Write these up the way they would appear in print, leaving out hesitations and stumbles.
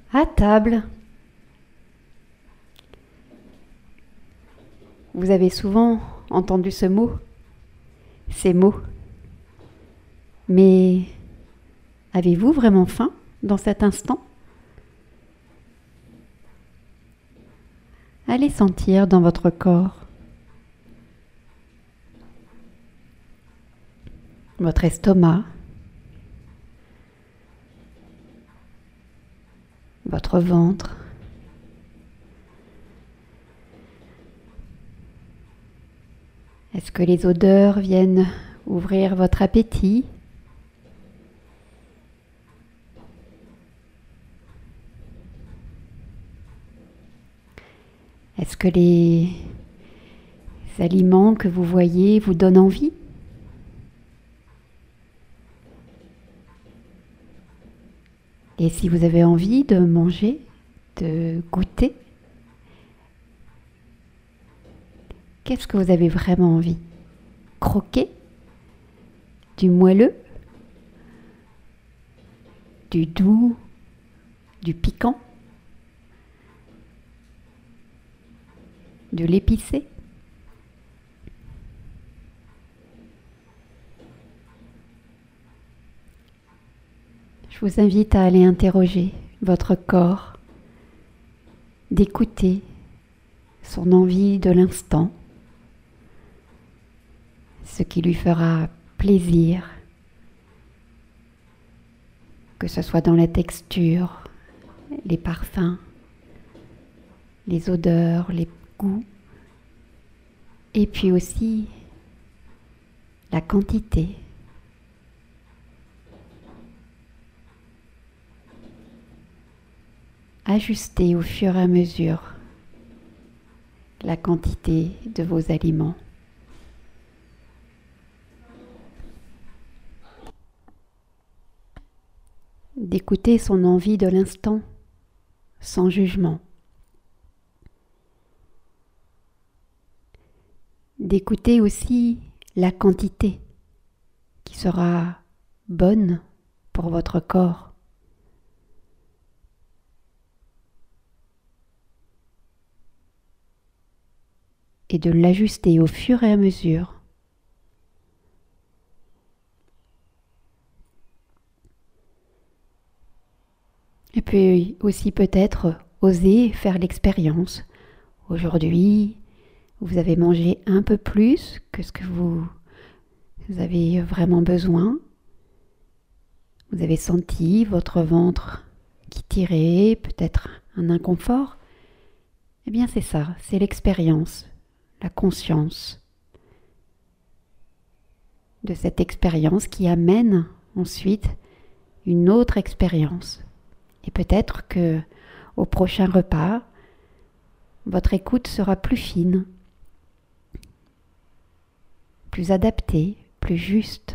À table, vous avez souvent entendu ce mot, ces mots. Mais avez-vous vraiment faim dans cet instant? Allez sentir dans votre corps, votre estomac, votre ventre. Est-ce que les odeurs viennent ouvrir votre appétit? Est-ce que les aliments que vous voyez vous donnent envie? Et si vous avez envie de manger, de goûter, qu'est-ce que vous avez vraiment envie? Croquer? Du moelleux? Du doux? Du piquant? De l'épicé? Je vous invite à aller interroger votre corps, d'écouter son envie de l'instant, ce qui lui fera plaisir, que ce soit dans la texture, les parfums, les odeurs, les goûts, et puis aussi la quantité. Ajustez au fur et à mesure la quantité de vos aliments. D'écouter son envie de l'instant, sans jugement. D'écouter aussi la quantité qui sera bonne pour votre corps. Et de l'ajuster au fur et à mesure. Et puis aussi peut-être oser faire l'expérience. Aujourd'hui, vous avez mangé un peu plus que ce que vous avez vraiment besoin. Vous avez senti votre ventre qui tirait, peut-être un inconfort. Eh bien c'est ça, c'est l'expérience, la conscience de cette expérience qui amène ensuite une autre expérience. Et peut-être que au prochain repas, votre écoute sera plus fine, plus adaptée, plus juste.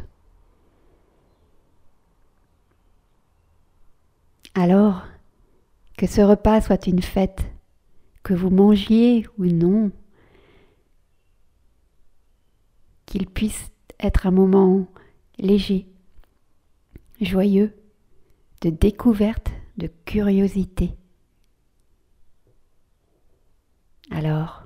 Alors, que ce repas soit une fête, que vous mangiez ou non, qu'il puisse être un moment léger, joyeux, de découverte, de curiosité. Alors,